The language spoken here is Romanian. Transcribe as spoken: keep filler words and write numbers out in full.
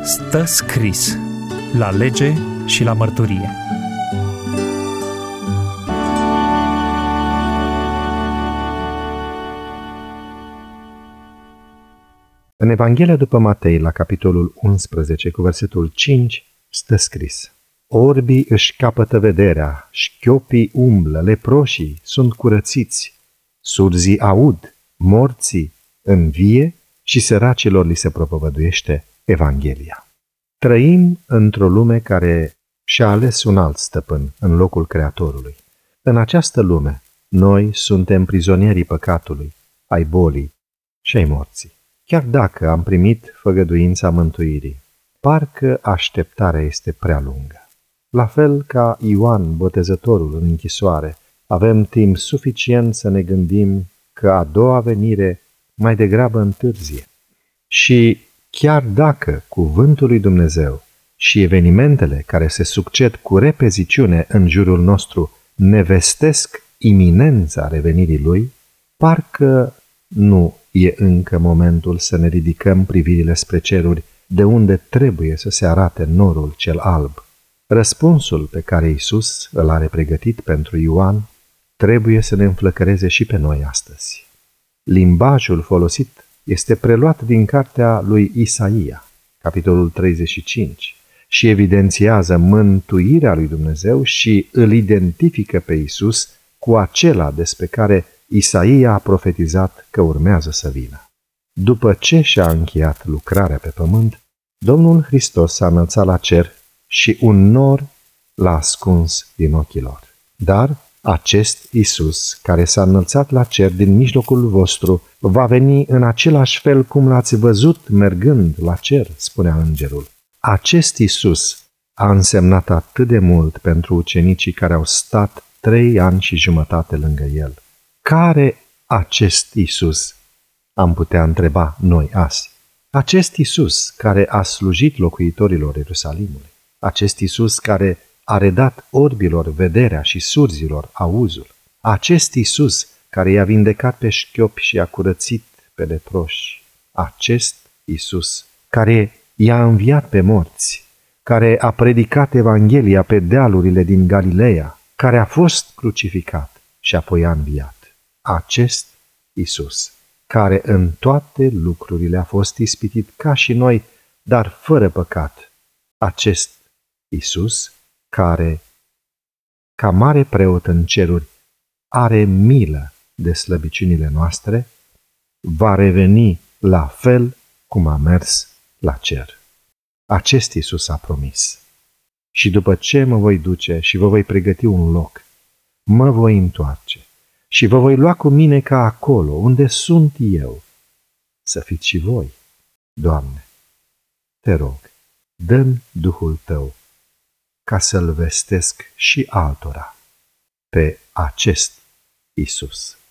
Stă scris la lege și la mărturie. În Evanghelia după Matei, la capitolul unsprezece, cu versetul cinci, stă scris: Orbii își capătă vederea, șchiopii umblă, leproșii sunt curățiți, surzii aud, morții învie și săracilor li se propovăduiește Evanghelia. Trăim într-o lume care și-a ales un alt stăpân în locul Creatorului. În această lume, noi suntem prizonierii păcatului, ai bolii și ai morții. Chiar dacă am primit făgăduința mântuirii, parcă așteptarea este prea lungă. La fel ca Ioan Botezătorul în închisoare, avem timp suficient să ne gândim că a doua venire mai degrabă întârzie. Și chiar dacă cuvântul lui Dumnezeu și evenimentele care se succed cu repeziciune în jurul nostru ne vestesc iminența revenirii lui, parcă nu e încă momentul să ne ridicăm privirile spre ceruri, de unde trebuie să se arate norul cel alb. Răspunsul pe care Iisus îl are pregătit pentru Ioan trebuie să ne înflăcăreze și pe noi astăzi. Limbajul folosit este preluat din cartea lui Isaia, capitolul treizeci și cinci, și evidențiază mântuirea lui Dumnezeu și îl identifică pe Iisus cu acela despre care Isaia a profetizat că urmează să vină. După ce și-a încheiat lucrarea pe pământ, Domnul Hristos s-a înălțat la cer și un nor l-a ascuns din ochii lor. Dar acest Iisus, care s-a înălțat la cer din mijlocul vostru, va veni în același fel cum l-ați văzut mergând la cer, spunea îngerul. Acest Iisus a însemnat atât de mult pentru ucenicii care au stat trei ani și jumătate lângă el. Care acest Iisus? Am putea întreba noi azi. Acest Iisus care a slujit locuitorilor Ierusalimului. Acest Iisus care a redat orbilor vederea și surzilor auzul. Acest Iisus care i-a vindecat pe șchiopi și i-a curățit pe leproși. Acest Iisus care i-a înviat pe morți, care a predicat Evanghelia pe dealurile din Galileea, care a fost crucificat și apoi a înviat. Acest Iisus, care în toate lucrurile a fost ispitit ca și noi, dar fără păcat. Acest Iisus, care, ca mare preot în ceruri, are milă de slăbiciunile noastre, va reveni la fel cum a mers la cer. Acest Iisus a promis. Și după ce mă voi duce și vă voi pregăti un loc, mă voi întoarce și vă voi lua cu mine ca acolo unde sunt eu, să fiți și voi. Doamne, te rog, dă-mi Duhul Tău ca să-L vestesc și altora pe acest Iisus.